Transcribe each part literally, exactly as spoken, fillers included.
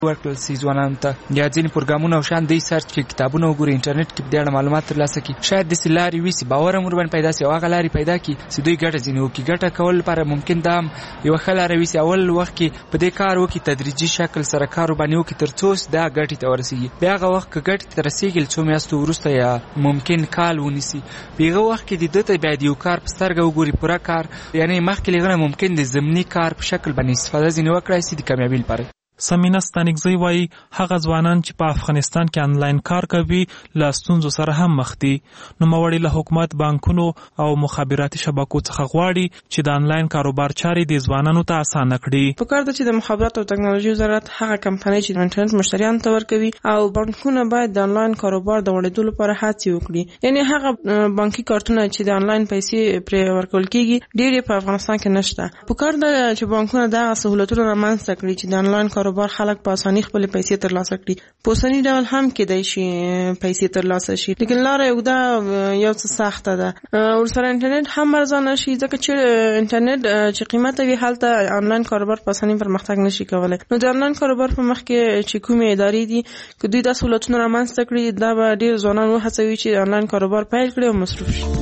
ورکړل سي ځوانانو ته یا ځینې پروګرامونه او شان دی سرچ کې کتابونه وګوري انټرنیټ کې د اړه معلومات ترلاسه کړي شاید د سلاري وسی باور هم ورباندې پیدا سي او هغه لاري پیدا کړي چې دوی ګټه ځینې وکړي ګټه کول لپاره ممکن دا یو ښه لاره وي چې اول وخت کې په دې کار وکړي تدریجي شکل سره کار باندې وکړي تر څو دا ګټې ته ورسیږي بیا هغه وخت کې ګټې ته رسیږي څو میاشتو وروسته یا ممکن کال ونیسي په هغه وخت کې د دته بیا د یو کار په سترګه وګوري پوره کار یعنی مخکې لغنه ممکن د ضمني کار په شکل باندې استفاده ځینې وکړای سي د کامیابی لپاره. سمینه ستانکزی وایي هغه ځوانان چې په افغانستان کې آنلاین کار کوي له ستونزو سره هم مخ دي. نوموړي له حکومت بانکونو او مخابراتي شبکو څخه غواړي چې د آنلاین کاروبار چارې د ځوانانو ته اسانه کړي. په کار ده چې د مخابرات او ټکنالوژي وزارت هغه کمپنۍ چې د انټرنیټ مشتریانو ته ورکوي او بانکونه باید د آنلاین کاروبار د وړاندې لپاره هڅې وکړي. یعنی هغه بانکي کارتونه چې د آنلاین پیسې پر ورکول کیږي ډېر په افغانستان کې نشته. په کار ده چې بانکونه دا سہولتونه رامنځته کړي چې د آنلاین کاروبار خلک په اسانۍ خپل پیسې ترلاسه کړي. په اوسنی ډول هم کېدای شي پیسې ترلاسه شي لیکن لاره یو دا یو څه سخته ده. ورسره انټرنیټ هم ارزانه شي ځکه چې انټرنیټ چې قیمته وي هلته آنلاین کاروبار په اسانۍ پرمختګ نشي کولای. نو د آنلاین کاروبار په مخ کې چې کومې ادارې دي که دوی دا سہولتونه رامنځته کړي دا به ډېر ځوانان وهڅوي چې آنلاین کاروبار پیل کړي او مصروف شي.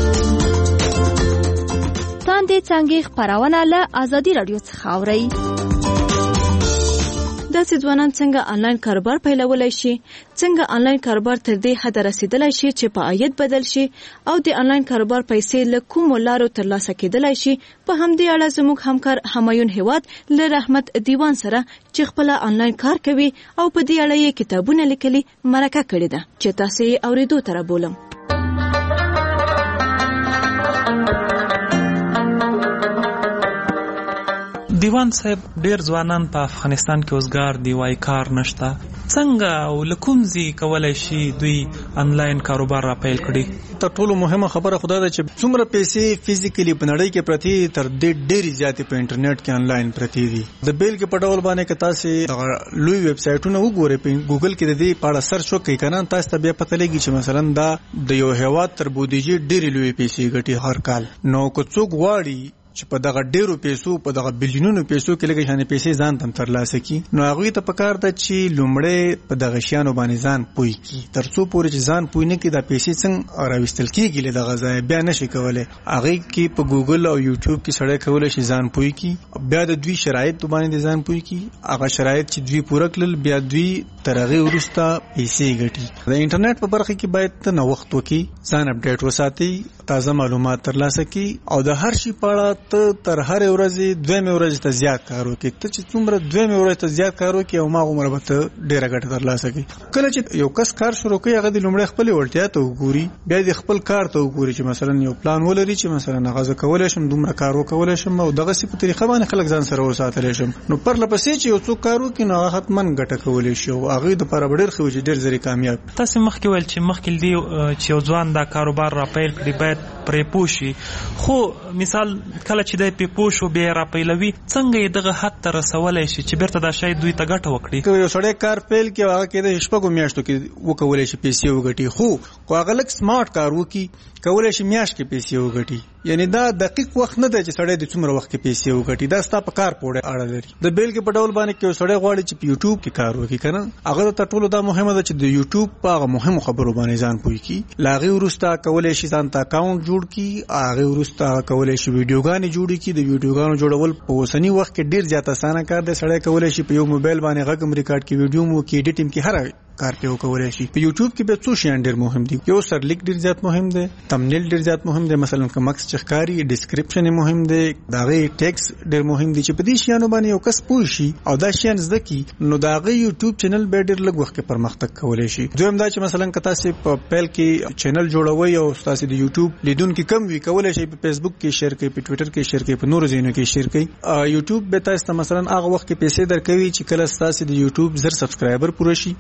تاندې څنګه خبرونه له ازادي رادیو څخه اورئ. داسې ځوانان څنګه آنلاین کاروبار پیلولای شي، څنګه آنلاین کاروبار تر دې حد رسیدلای شي چې په عاید بدل شي او د آنلاین کاروبار پیسې له کومو لارو ترلاسه کېدلای شي. په همدې اړه زموږ همکار همایون هیواد له رحمت دیوان سره چې خپل آنلاین کار کوي او په دې اړه یې کتابونه لیکلي مرکه کړې ده چې تاسو یې اوریدو ته رابولم. دیوان صاحب ډیر ځوانان په افغانستان کې اوسګار دی وای کار نشته، څنګه او لکومزي کولای شي دوی آنلاین کاروبار را پیل کړي؟ تر ټولو مهمه خبره خدا ده چې څومره پیسې فزیکلی په نړۍ کې پرتی تر دې ډېری زیاتې په انټرنیټ کې آنلاین پرتی دي. د بیل کې په ډول باندې که تاسو لوی ویب سایټونه وګورئ په ګوګل کې د دې په اړه سرچ وکړئ کنه تاسو ته بیا پته لګي چې مثلا دا د یو هیواد تر بودیجې ډېری لوی پیسې ګټي هر کال. نو که څوک غواړي چې په دغه ډیرو پیسو په دغه بلیونونو پیسو کې لګي شانې پیسې ځان تم ترلاسه کی نو هغه ته پکار ده چې لومړی په دغه شیانو باندې ځان پوي کی ترڅو پورې چې ځان پوي نه کی دا پیسې څنګه راوستل کیږي له دغه ځای بیا نشي کولای. هغه کې په ګوګل او یوټیوب کې سړی کولای شي ځان پوي کی بیا د دوی شرایط باندې ځان پوي کی هغه شرایط چې دوی پوره کړل بیا دوی ترغه ورسته پیسې ګټي. د انټرنیټ په برخه کې باید ته نو وخت وکي ځان اپډیټ وساتي تازه معلومات ترلاسه کی او د هر شي په اړه ته تر هر ورځې دوه ورځې ته زیات کار وکړي. ته چې څومره دوه ورځې ته زیات کار وکړي او ما عمر به ته ډیره ګټه ترلاسه کړي. کله چې یو کس کار شروع کوي هغه د لومړی خپل وړتیا ته وګوري بیا د خپل کار ته وګوري چې مثلا یو پلان ولري چې مثلا هغه کولای شم دومره کار وکولای شم او دغه سی په طریقه باندې خلک ځان سره وساتلی شم. نو پر لپسې چې یو څوک کار وکړي نو هغه حتمن ګټه کولی شي او هغه د لپاره ډیر خو چې ډیر زری کامیاب. تاسو مخکې ویل چې مخکې دی چې یو ځوان دا کاروبار را پیل کړي باید پرې پوشي، خو مثال کله چې د پیپوشو بیا را پیلوي څنګه یې دغه حد ته رسولای شي چې بیرته دا شی دوی ته ګټه وکړي؟ که یو سړی کار پیل کړي هغه کې د شپږو میاشتو کې وکولای شي پیسې وګټي، خو خو هغه لږ سمارټ کار وکړي کولای شي میاشت کې پیسې وګټي. یعنی دا دقیق وخت نه دی چې سړی د څومره وخت کې پیسې وګټي، دا ستا په کار پورې اړه لري. د بیل کې په ډول باندې کې یو سړی غواړي چې په یوټیوب کې کار وکړي کنه هغه ته ټولو دا مهمه ده چې د یوټیوب په هغه مهمو خبرو باندې ځان پوي کی. لاغي ورسته کولای شي ځان ته اکاونټ جوړ کی، هغه ورسته کولای شي ویډیوګانې جوړ کی. د ویډیوګانو جوړول په اوسنی وخت کې ډیر زیات اسانه کار دی. سړی کولای شي په یو موبایل باندې غږ ریکارډ کی، ویډیو مو کی، ایډیټینګ کی، هر کار په وکولای شي. په یوټیوب کې به څو شیان ډیر مهم دي. یو سرلیک ډیر زیات مهم دی، تمنیل ډیر زیات مهم دی، مثلا کوم مکس چخکاری ډیسکرپشن مهم دی، داغه ټیکس ډیر مهم دی چې په دې شیانو باندې یو کس پوه شي او دا شیان زده کی نو داغه یوټیوب چینل به ډیر لږ وخت کې پرمختګ کولای شي. دویم دا چې مثلا کتا سي په پیل کې چینل جوړوي او تاسو د یوټیوب لیدونکو کم وی کولای شي په فیسبوک کې شیر کړئ، په ټوئیټر کې شیر کړئ، په نورو ځایونو کې شیر کړئ. یوټیوب به تاسو مثلا هغه وخت کې پیسې درکوي چې کله تاسو د یوټیوب زر سبسکرایبر پوره شي او څلور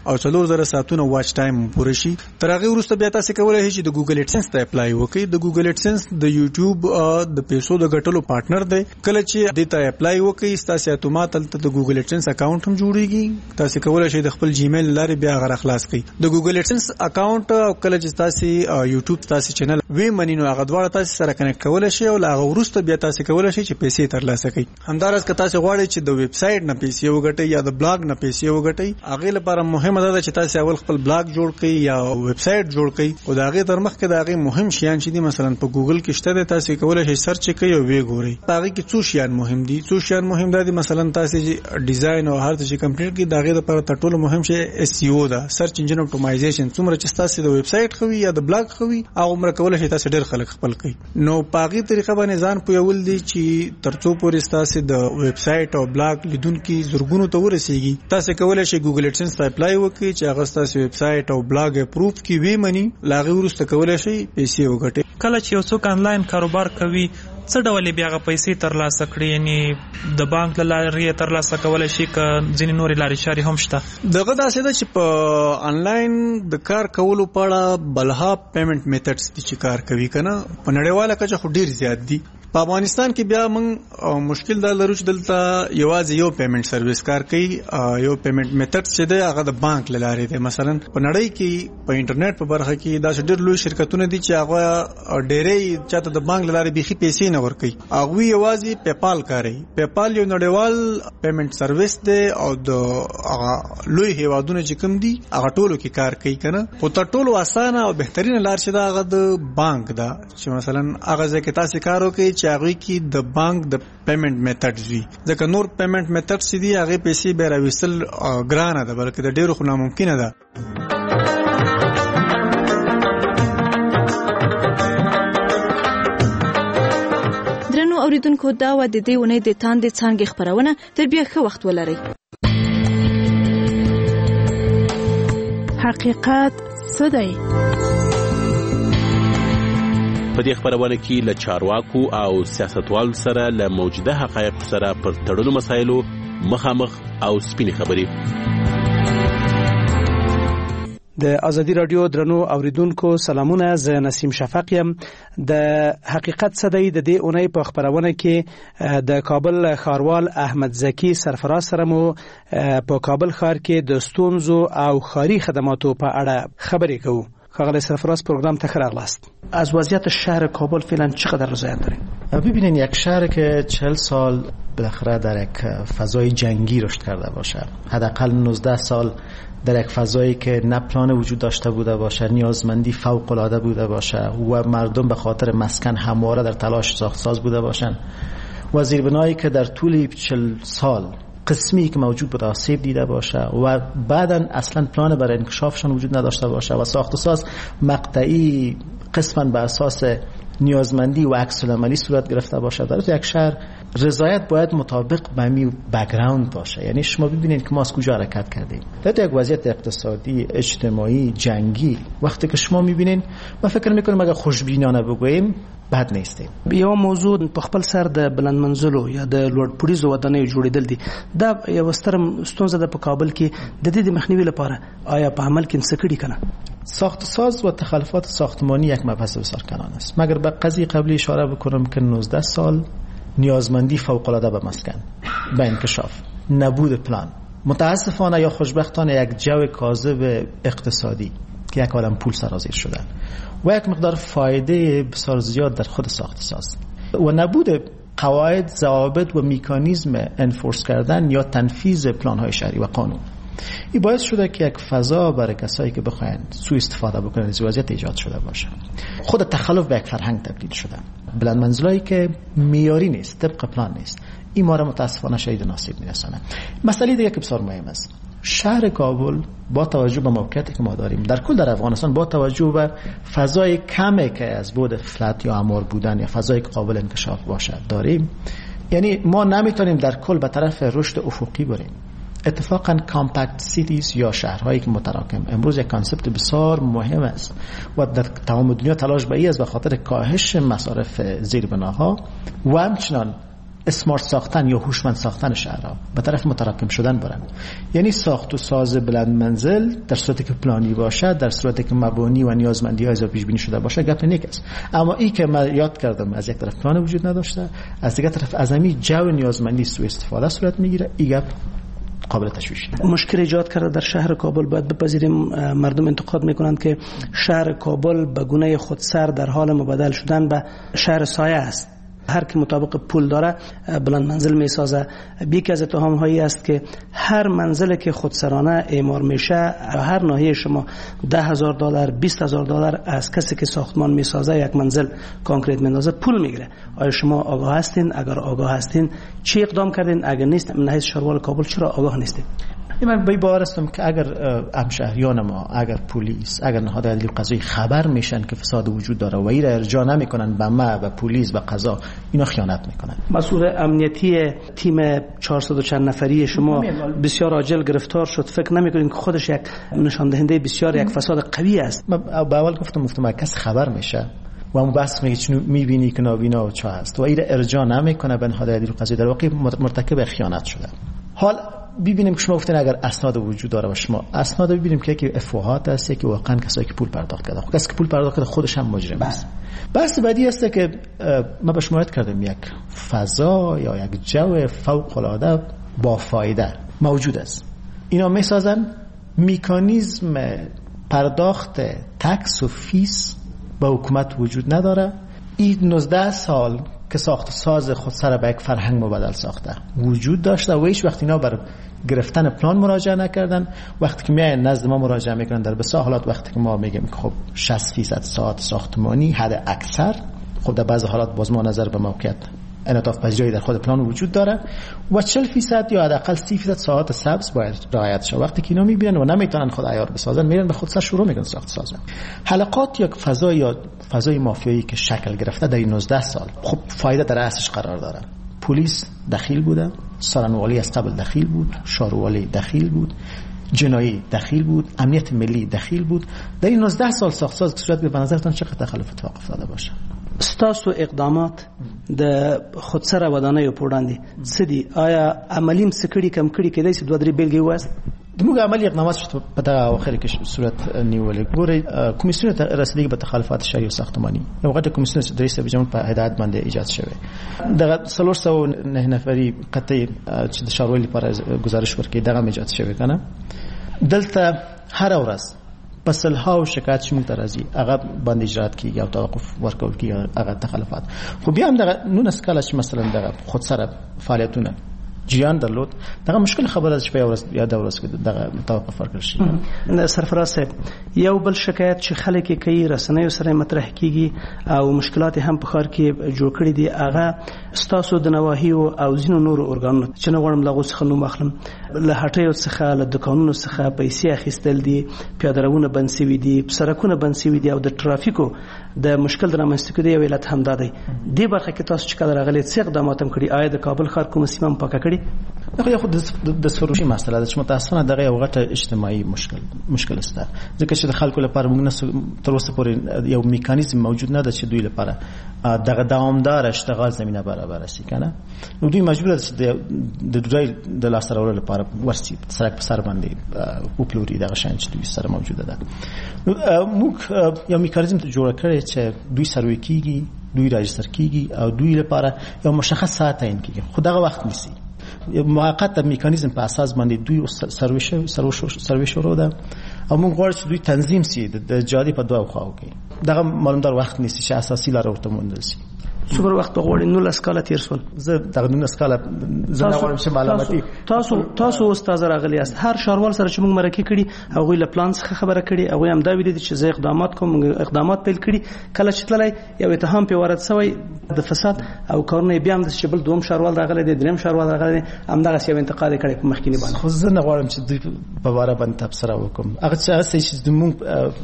زره ساعتونه واچ ټایم پوره شي. تر هغه وروسته بیا تاسو کولای شئ چې د ګوګل اډسنس ته اپلای وکړئ. د ګوګل اډسنس د یوټیوب د پیسو د ګټلو پارټنر دی. کله چې د ته اپلای وکړئ تاسو اتومات ته د ګوګل اډسنس اکاونټ هم جوړیږي. تاسو کولای شئ د خپل جیمیل لارې بیا غره خلاص کړئ. د ګوګل اډسنس اکاونټ او کله چې تاسو یوټیوب تاسو چینل وی منینو هغه دواړه تاسو سره کنیکټ کولای شئ او هغه وروسته بیا تاسو کولای شئ چې پیسې ترلاسه کړئ. همدارس که تاسو غواړئ چې د ویب سټ نه پیسې وګټئ یا د بلاګ نه پیسې وګټئ، هغه لپاره مهمه ده چې تاسو اول خپل بلاګ جوړ کړئ یا ویب سټ جوړ کړئ او دا هغه تر مخکې دا هغه مهم شیان چې دي مثلا په ګوګل کې شته تاسو کولای شئ سرچ کړئ او وی ګورئ. هغه کې څو شیان مهم دي څو شیان مهم دي مثلا تاسو ډیزاین او هر څه چې کمپلیټ کړئ دا هغه لپاره تر ټولو مهم شی اس ای او ده، سرچ انجن اپټیمایزیشن. څومره چې تاسو د ویب سټ خوي یا د بلاګ خوي او عمر کولای شئ تاسو ډېر خلک خپل کړئ. نو پاغي طریقه باندې ځان پویول دي چې ترڅو پورې تاسو د ویب سټ او بلاګ لیدونکو زرګونو ته ورسیږي. تاسو کولای شئ ګوګل اډسنس ته اپلای وکړئ چې هغه تاسو ویب سټ او بلاګ اپروف کی وی منی لاغي ورسته کولای شئ پیسې وګټئ. کله چې یو څوک آنلاین کاروبار کوي څه ډول بیا غو پیسې ترلاسه کړي، یعنی د بانک له لارې ترلاسه کولای شي که ځینې نورې لارې چارې هم شته؟ دغه داسې ده چې په آنلاین د کار کولو په اړه بلها پیمنٹ میتھډز دي چې کار کوي کنه په نړیواله کچه خو ډیر زیات دي. په افغانستان کې بیا موږ مشکل دا لرو چې دلته یوازې یو پیمنٹ سرویس کار کوي. یو پیمنٹ میتھډ چې دی هغه د بانک له لارې دی. مثلا په نړۍ کې په انټرنیټ په برخه کې دا ډېر لوی شرکتونه دي چې هغه ډېرې چاته د بانک له لارې بيخي پیسې نه ورکوي، هغه یوازې پیپال کاروي. پیپال یو نړیوال پیمنٹ سرویس دی او د هغه لوی هیوادونو چې کوم دي هغه ټولو کې کار کوي کنه. خو تر ټولو اسانه او بهترینه لار چې دا هغه د بانک ده چې مثلا هغه ځکه تاسو کار وکړئ چې هغه کې د بانک د پیمنٹ میتھډز وي، ځکه نور پیمنٹ میتھډ چې دي هغه پیسې به راوستل ګرانه ده بلکې د ډیرو خو ناممکنه ده. درنو اوریدونکو دا و د دې ونې د تاندې څانګې خبرونه تر بیا ښه وخت ولرئ. حقیقت څه دی؟ په دې خبرونه کې له چارواکو او سیاستوالو سره له موجوده حقایق سره پر تړلو مسایلو مخامخ او سپینې خبرې. د ازادي رادیو درنو اوریدونکو سلامونه، زه نسیم شفق یم. د حقیقت څه دی د دې اونۍ په خبرونه کې د کابل ښاروال احمد زکی سرفراز سره مو په کابل ښار کې د ستونزو او ښاري خدماتو په اړه خبرې کوو. آقای سرفراز پروگرام تخیر اغلاست. از وضعیت شهر کابل فعلا چقدر رضایت دارین؟ ببینین یک شهر که چهل سال بالاخره در یک فضای جنگی رشد کرده باشه، حداقل نوزده سال در یک فضایی که نه پلان وجود داشته بوده باشه، نیازمندی فوق العاده بوده باشه و مردم به خاطر مسکن همواره در تلاش ساختساز بوده باشن و زیربنایی که در طول چهل سال قسمی که موجود بود آسیب دیده باشه و بعداً اصلا پلان برای انکشافشان وجود نداشته باشه و ساخت و ساز مقطعی قسماً بر اساس نیازمندی و عکس العملی صورت گرفته باشه. در یک شهر رضایت باید مطابق به می بک‌گراند باشه. یعنی شما ببینید که ما از کجا حرکت کردیم. در یک وضعیت اقتصادی، اجتماعی، جنگی وقتی که شما میبینین، ما فکر میکنیم اگه خوشبینانه بگوییم بد نیستیم. یو موضوع په خپل سر د بلند منزلو یا د لوړ پوړیزو ودانیو جوړیدل دي. دا یو ستر ستونزه ده په کابل کې. د دې د مخنیوي لپاره آیا په عمل کې څه کړي کنه؟ ساخت ساز و تخلفات ساختمانی یک مبحث بسیار کنان است. مگر به قضیه قبلی اشاره بکنم که نوزده سال نیازمندی فوق العاده به مسکن، به انکشاف، نبود پلان، متاسفانه یا خوشبختانه یک جو کاذب اقتصادی که یک عالم پول سرازیر شده و یک مقدار فایده بسیار زیاد در خود ساخت ساز و نبود قواعد، ضوابط و مکانیزم انفورس کردن یا تنفیذ پلان های شهری و قانون، این باعث شده که یک فضا برای کسایی که بخواین سوء استفاده بکنن از وضعیت ایجاد شده باشه. خود تخلف به یک فرهنگ تبدیل شده. بلند منزلایی که معیاری نیست، طبق پلان نیست، این ما را متاسفانه شدید ناصیب میرسانه. مسئله دیگه که بسیار مهم است، شهر کابل با توجه به موقعیتی که ما داریم در کل در افغانستان، با توجه به فضای کمی که از بود فلت یا امار بودن یا فضای که قابل انکشاف باشه داریم، یعنی ما نمیتونیم در کل به طرف رشد افقی بریم. اتفاقا کامپکت سیتیز یا شهرهایی که متراکم امروز یک کانسپت بسیار مهم است و در تمام دنیا تلاش به این است به خاطر کاهش مصارف زیربناها و همچنان اسمارت ساختن یا هوشمند ساختن شهرها، به طرف متراکم شدن برن. یعنی ساخت و ساز بلند منزل در صورتی که پلانی باشه، در صورتی که مبانی و نیازمندی‌ها از پیش بینی شده باشه، گپ نیک است. اما این که من یاد کردم از یک طرف پلان وجود نداشته، از دیگر طرف از همین جو نیازمندی سوء استفاده صورت میگیره، این گپ قابل تشویش. مشکل ایجاد کرده در شهر کابل. باید بپذیریم مردم انتقاد میکنند که شهر کابل به گونه خودسر در حال مبادله شدن به شهر سایه است. هر کی مطابق پول داره بلند منزل میسازه. یکی از اتهام هایی است که هر منزل که خودسرانه اعمار میشه، هر ناحیه شما ده هزار دلار بیست هزار دلار از کسی که ساختمان میسازه یک منزل کانکریت میندازه پول میگیره. آیا شما آگاه هستین؟ اگر آگاه هستین چی اقدام کردین؟ اگر نیست من حیث شهروال کابل چرا آگاه نیستین؟ من به باور هستم که اگر همشهریان ما، اگر پلیس، اگر نهاد عدلی و قضایی خبر میشن که فساد وجود داره و ایرا ارجاع نمیکنن به ما، به پلیس، به قضا، اینا خیانت میکنن. مسئول امنیتی تیم چهارصد و چند نفری شما بسیار عاجل گرفتار شد. فکر نمیکنین که خودش یک نشان دهنده بسیار یک فساد قوی است؟ من به اول گفتم گفتم کس خبر میشه و اون بس میگه چون میبینی که نابینا و چه هست و ایرا ارجاع نمیکنه به نهاد عدلی و قضایی، در واقع مرتکب خیانت شده. حال ببینیم که شما گفتین اگر اسناد وجود داره و شما اسناد ببینیم که یکی افواهات است، یکی واقعا کسایی که پول پرداخت کرده. خب کسی که پول پرداخت کرده خودش هم مجرم است. بس بعدی است که ما به شما کردم یک فضا یا یک جو فوق العاده با فایده موجود است. اینا میسازن مکانیزم پرداخت تکس و فیس به حکومت وجود نداره. این نوزده سال که ساخت ساز خود سر به یک فرهنگ مبادل ساخته وجود داشته و هیچ وقت اینا بر گرفتن پلان مراجعه نکردن. وقتی که میاین نزد ما مراجعه میکنن در بسیار حالات وقتی که ما میگیم که خب شصت فیصد ساعت ساختمانی حد اکثر، خب در بعض حالات باز ما نظر به موقعیت انعطاف پذیری در خود پلان وجود داره و چهل فیصد یا حداقل سی فیصد ساعت سبز باید رعایت شه. وقتی که اینا میبینن و نمیتونن خود عیار بسازن میرن به خود سر شروع میکنن ساخت سازن. حلقات یا فضا یا فضای مافیایی که شکل گرفته در این نوزده سال خب فایده در اصلش قرار داره. پلیس دخیل بوده، سرانوالی از قبل دخیل بود، شاروالی دخیل بود، جنایی دخیل بود، امنیت ملی دخیل بود. در این نوزده سال ساخت ساز که صورت به نظرتان چقدر تخلف اتفاق افتاده باشه؟ ستاسو اقدامات د خودسر ودانه پوړاندې سدي آیا عملیم سکړي کم کړي کېدای شي دوه درې بیلګې وایست؟ موږ عملی اقدامات شته په دغه اواخر کې صورت نیولې. ګورئ کمیسیون رسیدګي به تخلفات شهري او ساختماني یو غټه کمیسیون چې د رئیس بجمهور په هدایت باندې ایجاد شوه. دغه څلور سوه نه نفري قطعي چې د شاروالي لپاره گزارش ورکړي دغه ایجاد شوه کنه. دلته هر ورځ پسلها و شکایت شمول ترازی هغه باندې اجرات کیږي او توقف ورکول کیږي هغه تخلفات. خو بیا هم دغه نون اسکاله چې مثلا دغه خود سره فعالیتونه جریان درلود دغه مشکل خبره چې په ورځ یا د ورځ کې دغه توقف ورکړل شي. سرفراز صاحب یو بل شکایت چې خلک کوي رسنیو سره مطرح کیږي او مشکلات هم په ښار کې جوړ کړي دي هغه ستاسو د نواهی او ځینو نورو ارګانونو چې نه غواړم لغو څخه نوم اخلم له هټیو څخه له دکانونو څخه پیسې اخیستل دي، پیادهروونه بند شوي دي، سړکونه بند شوي دي او د ټرافیکو د مشکل د رامنځته کېدو یو علت همدا دی. دې برخه کې تاسو چې کله راغلي څه اقدامات هم کړي؟ آیا د کابل ښار کومه سیمه هم پاکه کړې؟ خو خو د سروشي مسله ده چې متاسفانه دغه یو غټه اجتماعي مشکل مشکل است ځکه چې د خلکو لپاره موږ تر اوسه پورې یو میکانیزم موجود نه ده چې دوی لپاره دغه دوامدار اشتغال زمينه برابر شي کنه. نو دوی مجبور دي چې د دوی د لاس راوړلو لپاره ورسي سرک په سر باندې او پلوري دغه شان چې دوی سره موجوده ده. نو موږ یو میکانیزم جوړ کړی چې دوی سروي کیږي، دوی راجستر کیږي او دوی لپاره یو مشخص ساعت تعیین کیږي. خو دغه وخت نیسي موقت میکانیزم په اساس باندې دوی سروي سروي شروع ده او موږ غواړو چې دوی تنظیم سي د جادي په دوه خواو کې دغه معلومدار وخت نیسي چې اساسي لاره ورته موندل سي. څومره وخت په غوړې نو لسکاله تیر سول؟ زه دغه نو لسکاله زه نه غواړم چې معلوماتي تاسو تاسو استاد راغلی است هر شاروال سره چې موږ مرکه کړي هغه له پلان څخه خبره کړي هغه هم دا ویل چې زه اقدامات کوم اقدامات پیل کړي کله چې تللی یو اتهام په وارد شوی د فساد او کارونه بیا هم د شبل دوم شاروال راغلی دی دریم شاروال راغلی هم دغه څه انتقاد کړي په مخکینی باندې. خو زه نه غواړم چې دوی په واره باندې تبصره وکم. هغه چې د موږ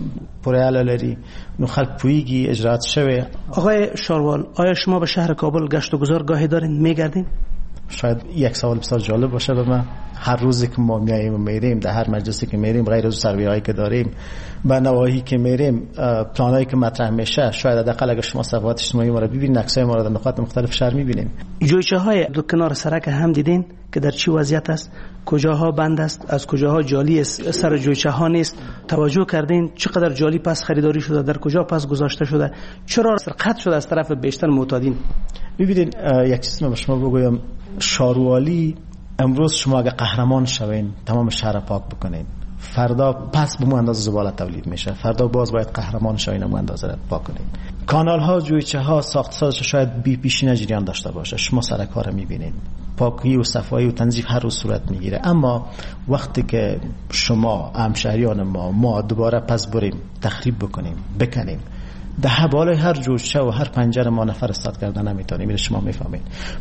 پرېاله لري نو خلک پویږي اجرات شوی. آقای شاروال آیا شما به شهر کابل گشت و گذار گاهی دارین میگردین؟ شاید یک سوال بسیار جالب باشه به من. هر روزی که ما میایم و میریم در هر مجلسی که میریم، غیر از سروی‌هایی که داریم و نواحی که میریم، پلانایی که مطرح میشه، شاید حداقل اگر شما صفحات اجتماعی ما رو ببینید، عکسای ما رو در نقاط مختلف شهر میبینیم. جویچه های دو کنار سرک هم دیدین که در چی وضعیت است؟ کجاها بند است، از کجاها جالی است، سر جویچه ها نیست؟ توجه کردین چقدر جالی پس خریداری شده، در کجا پس گذاشته شده، چرا سرقت شده از طرف بیشتر معتادین؟ ببینید یک چیز من شما بگویم، شاروالی امروز شما اگه قهرمان شوین تمام شهر پاک بکنین، فردا پس به مو اندازه زباله تولید میشه، فردا باز باید قهرمان شوین و مو اندازه را پاک کنین. کانال ها، جویچه ها، ساخت سازش شاید بی پیشینه جریان داشته باشه، شما سر کار میبینین، پاکی و صفایی و تنظیف هر روز صورت میگیره. اما وقتی که شما همشهریان ما ما دوباره پس بریم تخریب بکنیم، بکنیم، ده بالای هر جویچه و هر پنجره ما نفر استاد کردن نمیتونیم. این شما میفهمید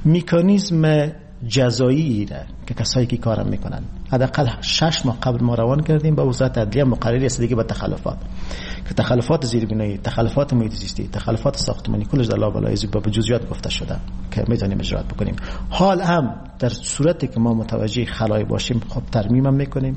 مکانیزم جزایی ایره که کسایی که کارم میکنن حداقل شش ماه قبل ما روان کردیم به وزارت عدلیه مقرری است دیگه به تخلفات که تخلفات زیربنایی، تخلفات محیط زیستی، تخلفات ساختمانی کلش در لابلای به جزئیات گفته شده که میتونیم اجرا بکنیم. حال هم در صورتی که ما متوجه خلای باشیم خب ترمیم هم میکنیم،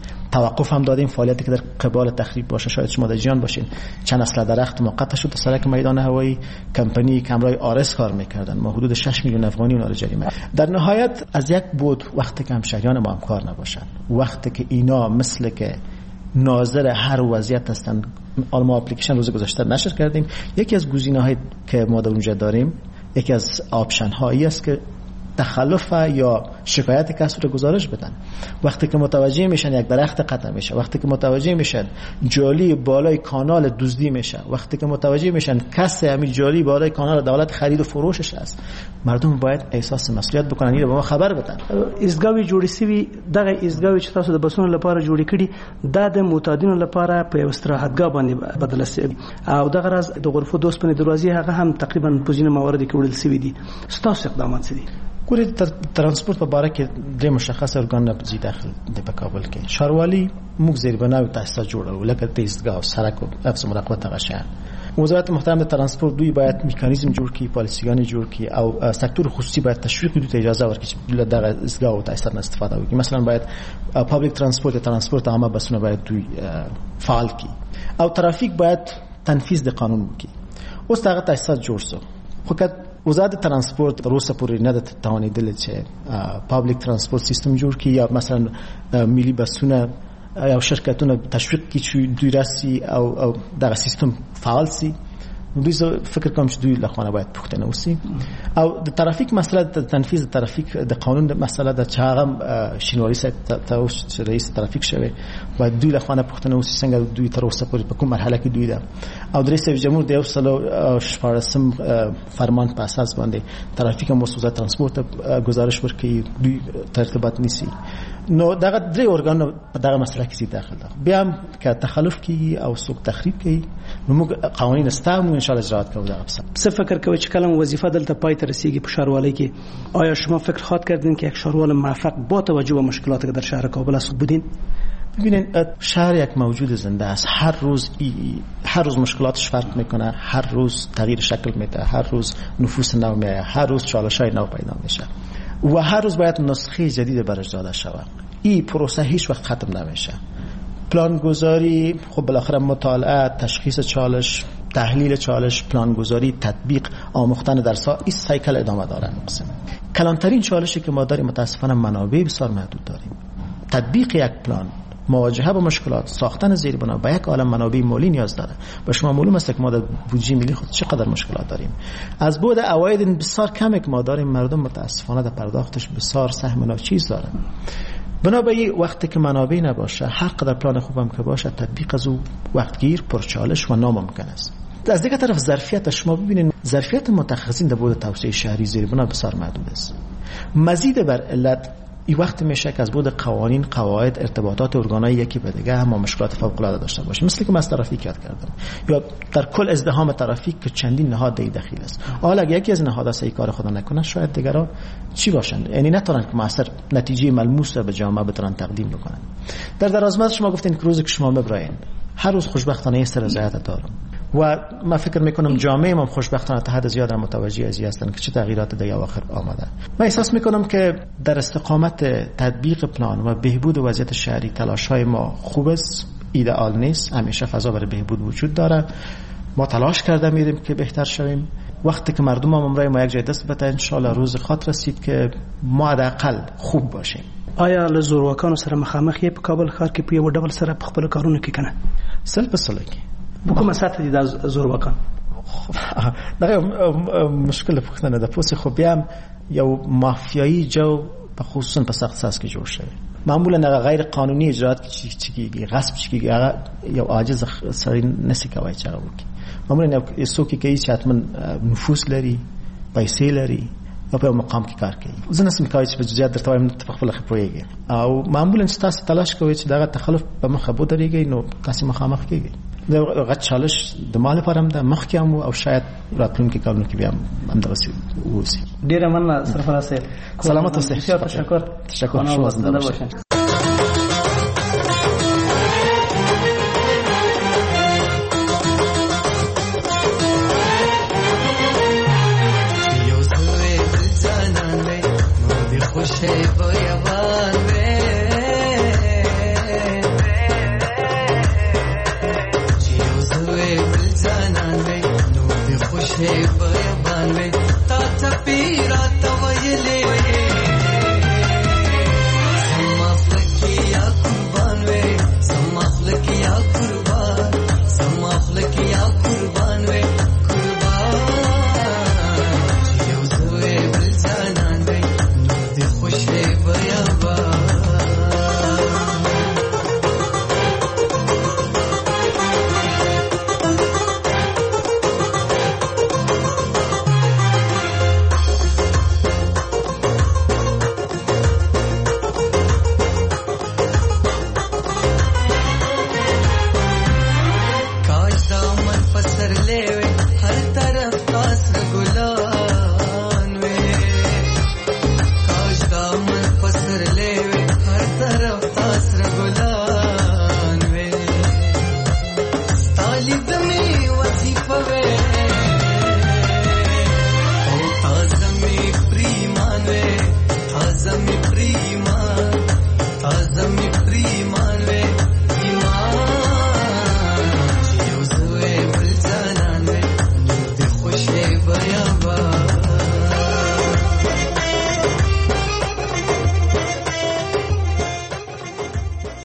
توقف هم دادیم. فعالیتی که در قبال تخریب باشه، شاید شما در جیان باشین چند اصل درخت ما قطع شد سرک میدان هوایی، کمپانی کمرای آرس کار میکردن، ما حدود شش میلیون افغانی اونا رو جریمه. در نهایت از یک بود وقتی که همشهریان ما هم کار نباشن، وقتی که اینا مثل که ناظر هر وضعیت هستن، ما اپلیکیشن روز گذشته نشر کردیم. یکی از گزینه‌هایی که ما در اونجا داریم، یکی از آپشن هایی است که تخلف یا شکایت کسی رو گزارش بدن. وقتی که متوجه میشن یک درخت قطع میشه، وقتی که متوجه میشن جالی بالای کانال دزدی میشه، وقتی که متوجه میشن کسی همین جالی بالای کانال دولت خرید و فروشش است، مردم باید احساس مسئولیت بکنن، اینو به ما خبر بدن. ایستگاوی جوړی سوي دغه ایستگاوی چې تاسو د بسونو لپاره جوړی کړي د معتادینو لپاره په استراحتګاه باندې بدل شي او دغه راز د غرفو دوست په دروازې هغه هم تقریبا په ځینې مواردو کې وړل شوی دي. ستاسو اقدامات څه دي؟ کوری ترانسپورت په باره کې د مشخص ارګان نه زی داخل د کابل کې شاروالي موږ زیربنا او تاسیسات جوړو لکه تیزگاه او سرک او افز مراقبت غشن. وزارت محترم ترانسپورت دوی باید میکانیزم جوړ کړي، پالیسیګان جوړ کړي او سکتور خصوصي باید تشویق کړي ته اجازه ورکړي چې دغه ازگاه او تاسیسات استفاده وکړي. مثلا باید پابلیک ترانسپورت ترانسپورت عامه بسونه باید دوی فعال کړي او ترافیک باید تنفیذ د قانون وکړي. اوس دغه تاسیسات جوړ شو خو که وزارت ترانسپورت روسا پوری نه توانیدل چې پابلیک ترانسپورت سیستم جوړ کړي یا مثلا ملي بسونه یا شرکتونه تشویق کړي چې دوی راسي او او دغه سیستم فعال سي، دوی فکر کوم چې دوی لخوانه باید پختنه وسی. او د ترافیک مسله د تنفیذ ترافیک د قانون د مسله د چاغم شینواری صاحب تاسو رئیس ترافیک شوی باید دوی لخوانه پختنه وسی. څنګه دوی تر اوسه پورې په کوم مرحله کې دوی ده او د رئیس جمهور د یو سلو شپږم فرمان په اساس باندې ترافیک مسوزه ترانسپورت گزارش ورکړي دوی ترتیبات نیسي. نو دغه درې ارګان په دغه مسله کې داخل ده. بیا هم که تخلف کوي او څوک تخریب کوي نو موږ قوانین استعمال ان شاء الله اجرات کوو. دغه څه فکر کوي چې کلم وظیفه دلته پای ته رسیږي په شهروالۍ کې، آیا شما فکر خاط کردین که یک شهروال موفق با توجه به مشکلاتی که در شهر کابل است بودین؟ ببینین شهر یک موجود زنده است، هر روز ای هر روز مشکلاتش فرق میکنه، هر روز تغییر شکل میده، هر روز نفوس نو میاد، هر روز چالش‌های نو پیدا میشه و هر روز باید نسخه جدید برش داده شود. این پروسه هیچ وقت ختم نمیشه. پلانگذاری خب بالاخره مطالعه، تشخیص چالش، تحلیل چالش، پلانگذاری، تطبیق، آموختن درس‌ها، این سایکل ادامه داره. نقصه کلانترین چالشی که ما داریم متاسفانه منابع بسیار محدود داریم. تطبیق یک پلان، مواجهه با مشکلات، ساختن زیربنا با یک عالم منابع مالی نیاز داره. به شما معلوم است که ما در بودجه ملی خود چقدر مشکلات داریم. از بعد عواید بسیار کمی که ما داریم، مردم متاسفانه در پرداختش بسیار سهم ناچیز دارن. بنابراین وقتی که منابع نباشه، هر قدر پلان خوبم که باشه، تطبیق از او وقتگیر، پرچالش و ناممکن است. از دیگه طرف ظرفیت شما ببینید، ظرفیت متخصصین در بود توسعه شهری زیربنا بسیار محدود است. مزید بر علت این وقت میشه که از بود قوانین، قواعد، ارتباطات ارگان‌های یکی به دیگه هم مشکلات فوق‌العاده داشته باشه. مثل که من ترافیک یاد کردم یا در کل ازدحام ترافیک که چندین نهاد در دخیل است. حالا اگه یکی از نهادها صحیح کار خود نکنه، شاید دیگران چی باشن؟ یعنی نتونن که موثر نتیجه ملموس به جامعه بتونن تقدیم بکنن. در درازمد شما گفتین که روزی که شما ببراین، هر روز خوشبختانه است رضایت دارم. و من فکر میکنم جامعه ما خوشبختانه تا حد زیاد متوجه از هستن که چه تغییرات در اواخر آمده. من احساس میکنم که در استقامت تطبیق پلان و بهبود وضعیت شهری تلاش‌های ما خوب است، ایدئال نیست، همیشه فضا برای بهبود وجود داره. ما تلاش کرده میریم که بهتر شویم. وقتی که مردم هم امرای ما یک جای دست بده، ان شاء الله روز خاط رسید که ما حداقل خوب باشیم. آیا له زورواکانو سره مخامخ یې په کابل ښار کې په یو ډول سره په خپل کارونه کې کنه سل په سل کې په کومه ساته دي د زورواکان دغه مشکل پختنه د پوسې خو بیا یو مافیایی جو په خصوصا په سخت ساس کې جوړ شوی. معمولا هغه غیر قانوني اجرات چې چېږي، غصب چېږي، هغه یو عاجز سړی نسی کوي چې هغه وکړي. معمولا یو څوک کوي چې حتما نفوذ لري، پیسې لري او په مقام کې کار کوي. زه نسم کوي چې په جزئیات درته وایم ته خپل خبرېږي او معمولا تاسو تلاش کوئ چې دغه تخلف په مخه بو درېږي نو تاسو مخامخ کېږي. دا غټ چالش د مال لپاره هم د مخ کې هم او شاید راتلونکي کارونه کې بیا هم دغه وسی. ډیره مننه سرفراز صاحب. سلامت اوسئ. تشکر. تشکر. شما زنده باشید.